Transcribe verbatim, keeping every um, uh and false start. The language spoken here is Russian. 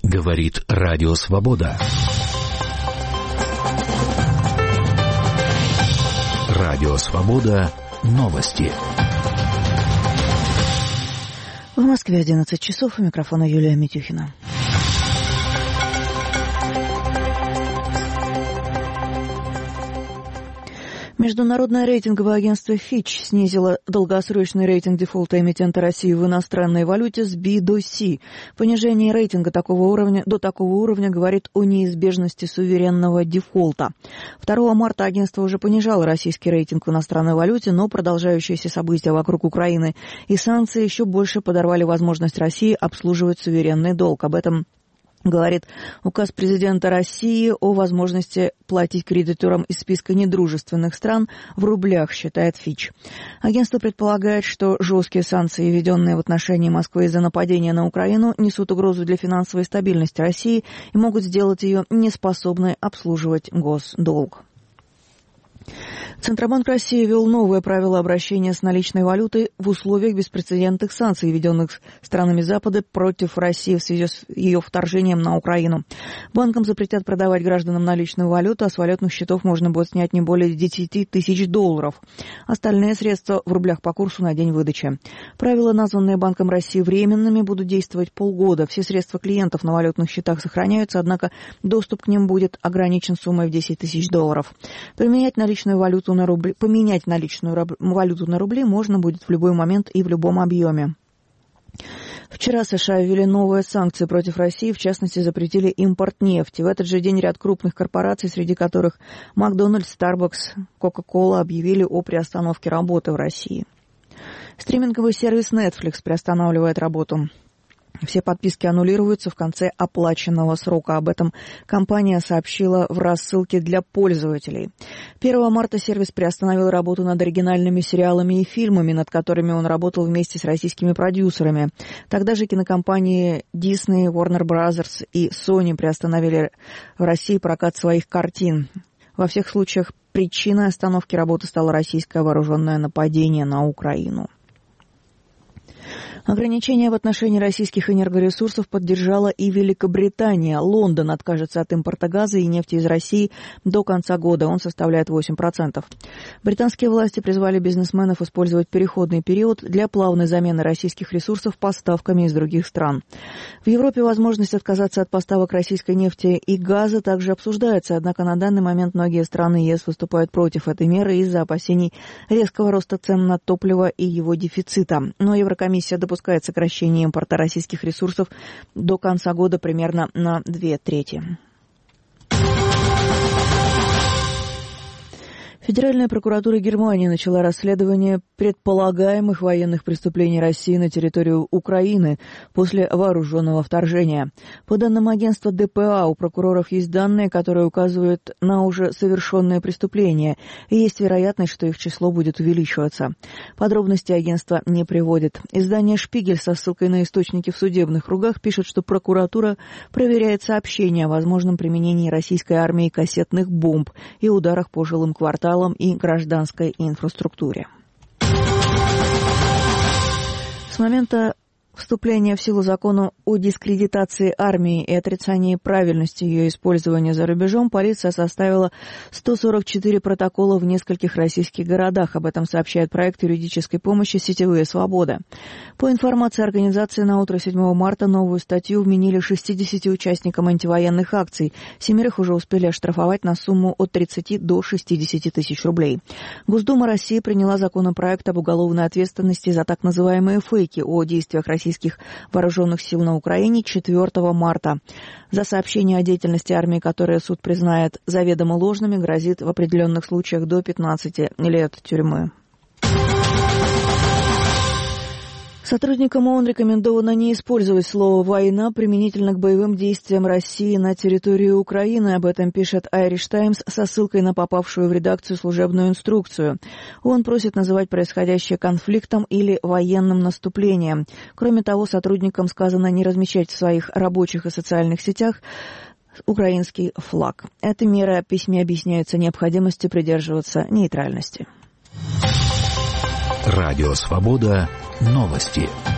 Говорит Радио Свобода. Радио Свобода. Новости. В Москве одиннадцать часов. У микрофона Юлия Митюхина. Международное рейтинговое агентство Fitch снизило долгосрочный рейтинг дефолта эмитента России в иностранной валюте с B до C. Понижение рейтинга такого уровня, до такого уровня говорит о неизбежности суверенного дефолта. второго марта агентство уже понижало российский рейтинг в иностранной валюте, но продолжающиеся события вокруг Украины и санкции еще больше подорвали возможность России обслуживать суверенный долг. Об этом говорит указ президента России о возможности платить кредиторам из списка недружественных стран в рублях, считает Fitch. Агентство предполагает, что жесткие санкции, введенные в отношении Москвы из-за нападения на Украину, несут угрозу для финансовой стабильности России и могут сделать ее неспособной обслуживать госдолг. Центробанк России ввел новое правило обращения с наличной валютой в условиях беспрецедентных санкций, введенных странами Запада против России в связи с ее вторжением на Украину. Банкам запретят продавать гражданам наличную валюту, а с валютных счетов можно будет снять не более десяти тысяч долларов. Остальные средства в рублях по курсу на день выдачи. Правила, названные Банком России временными, будут действовать полгода. Все средства клиентов на валютных счетах сохраняются, однако доступ к ним будет ограничен суммой в десять тысяч долларов. Применять наличную валюту на рубли, поменять наличную раб, валюту на рубли можно будет в любой момент и в любом объеме. Вчера США ввели новые санкции против России, в частности, запретили импорт нефти. В этот же день ряд крупных корпораций, среди которых Макдональдс, Starbucks, Coca-Cola, объявили о приостановке работы в России. Стриминговый сервис Netflix приостанавливает работу. Все подписки аннулируются в конце оплаченного срока. Об этом компания сообщила в рассылке для пользователей. первого марта сервис приостановил работу над оригинальными сериалами и фильмами, над которыми он работал вместе с российскими продюсерами. Тогда же кинокомпании Disney, Warner Bros. И Sony приостановили в России прокат своих картин. Во всех случаях причиной остановки работы стало российское вооруженное нападение на Украину. Ограничения в отношении российских энергоресурсов поддержала и Великобритания. Лондон откажется от импорта газа и нефти из России до конца года. Он составляет восемь процентов. Британские власти призвали бизнесменов использовать переходный период для плавной замены российских ресурсов поставками из других стран. В Европе возможность отказаться от поставок российской нефти и газа также обсуждается, однако на данный момент многие страны ЕС выступают против этой меры из-за опасений резкого роста цен на топливо и его дефицита. Но Еврокомиссия допускает сокращение импорта российских ресурсов до конца года примерно на две трети. Федеральная прокуратура Германии начала расследование предполагаемых военных преступлений России на территорию Украины после вооруженного вторжения. По данным агентства ДПА, у прокуроров есть данные, которые указывают на уже совершенные преступления, и есть вероятность, что их число будет увеличиваться. Подробности агентство не приводит. Издание «Шпигель» со ссылкой на источники в судебных кругах пишет, что прокуратура проверяет сообщения о возможном применении российской армии кассетных бомб и ударах по жилым кварталам и гражданской инфраструктуре. С момента вступления в силу закона о дискредитации армии и отрицании правильности ее использования за рубежом полиция составила сто сорок четыре протокола в нескольких российских городах. Об этом сообщает проект юридической помощи «Сетевые свободы». По информации организации, на утро седьмого марта новую статью вменили шестидесяти участникам антивоенных акций. Семерых уже успели оштрафовать на сумму от тридцати до шестидесяти тысяч рублей. Госдума России приняла законопроект об уголовной ответственности за так называемые фейки о действиях российских вооруженных сил на Украине четвёртого марта. За сообщение о деятельности армии, которые суд признает заведомо ложными, грозит в определенных случаях до пятнадцати лет тюрьмы. Сотрудникам ООН рекомендовано не использовать слово «война» применительно к боевым действиям России на территории Украины. Об этом пишет Irish Times со ссылкой на попавшую в редакцию служебную инструкцию. ООН просит называть происходящее конфликтом или военным наступлением. Кроме того, сотрудникам сказано не размещать в своих рабочих и социальных сетях украинский флаг. Этой мерой в письме объясняется необходимостью придерживаться нейтральности. Радио «Свобода». Новости.